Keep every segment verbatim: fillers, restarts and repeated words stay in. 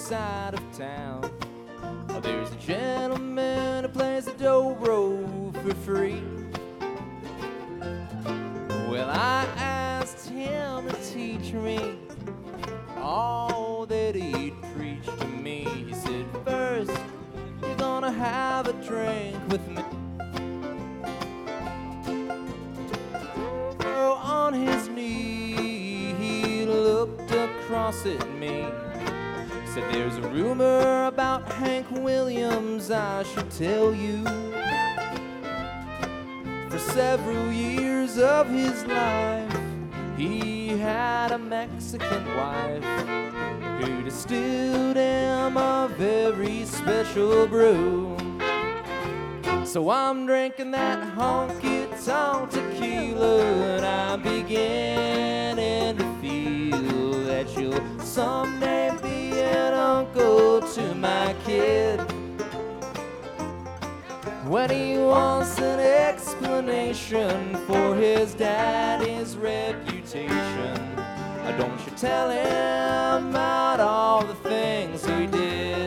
side of town. Oh, there's a gentleman who plays the dobro for free. Well, I asked him to teach me all that he'd preach to me. He said, first, you're gonna have a drink with me. Oh, on his knee, he looked across at me. Said, there's a rumor about Hank Williams I should tell you. For several years of his life, he had a Mexican wife who distilled him a very special brew. So I'm drinking that honky-tonk tequila, and I'm beginning to feel that you'll someday be an uncle to my kid. When he wants an explanation for his daddy's reputation, don't you tell him about all the things he did.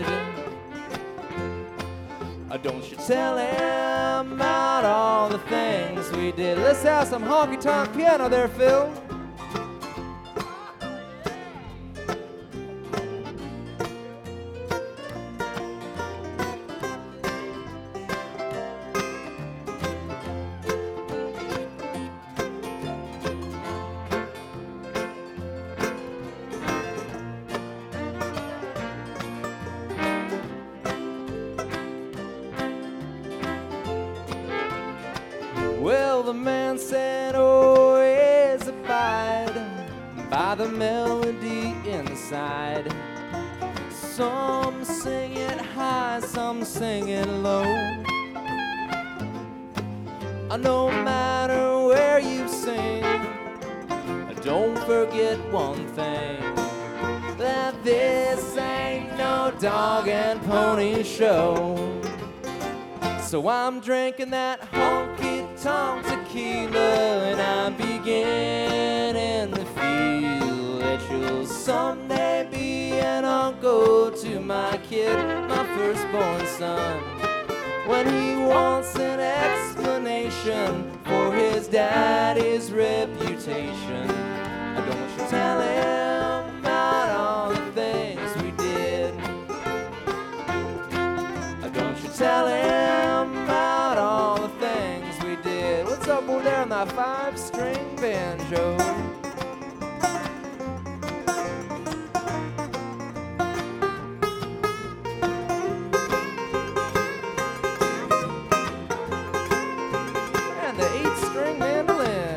Don't you tell him about all the things we did. Let's have some honky-tonk piano there, Phil. Well, the man said, always abide by the melody inside. Some sing it high, some sing it low. No matter where you sing, don't forget one thing, that this ain't no dog and pony show. So I'm drinking that honky-tonk tequila, and I'm beginning to feel that you'll someday be an uncle to my kid, my firstborn son. When he wants an explanation for his daddy's reputation, don't you tell him about all the things we did. Don't you tell him about all the things we did. What's up over there on that five-string banjo? And the eight-string mandolin.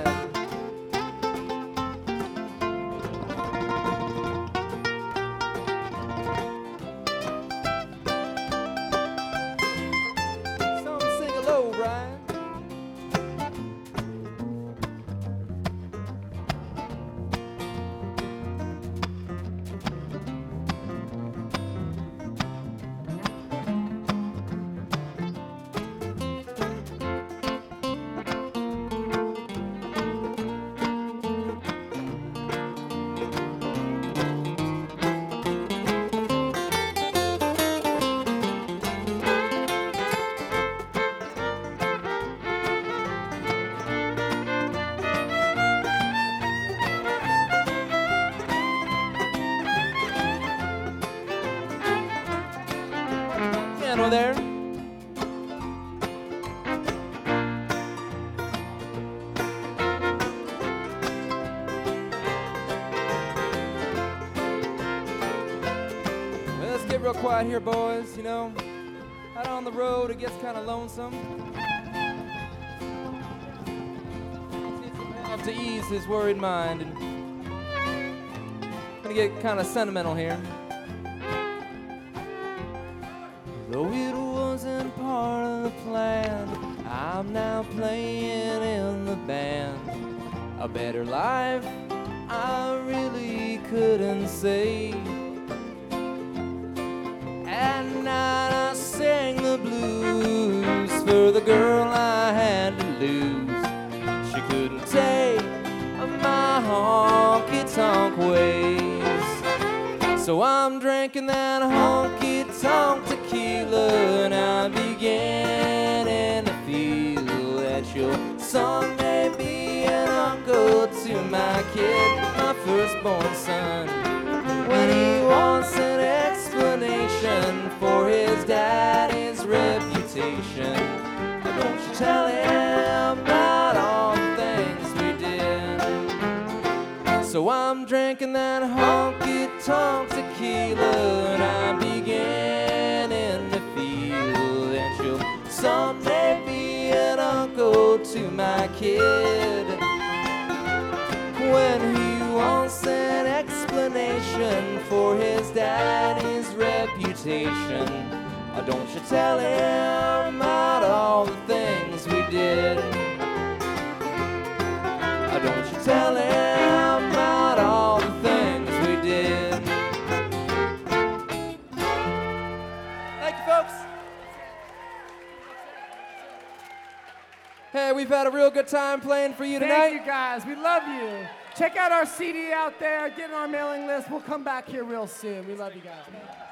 Piano there. Well, let's get real quiet here, boys. You know, out on the road, it gets kind of lonesome. Needs some help to ease his worried mind. And gonna get kind of sentimental here. Though it wasn't part of the plan, I'm now playing in the band. A better life I really couldn't say. At night I sang the blues for the girl I had to lose. She couldn't take my honky-tonk ways. So So I'm drinking that honky-tonk tequila, and I'm beginning to feel that you'll someday be an uncle to my kid, my firstborn son. When he wants an explanation for his daddy's reputation, don't you tell him about all the things we did. So I'm drinking that honky-tonk tequila, and I'm beginning to feel that you'll someday be an uncle to my kid. When he wants an explanation for his daddy's reputation, oh, don't you tell him about all the things we did. Oh, don't you tell him about all the things we did. Thank you, folks. Hey, we've had a real good time playing for you tonight. Thank you, guys. We love you. Check out our C D out there. Get on our mailing list. We'll come back here real soon. We love you guys.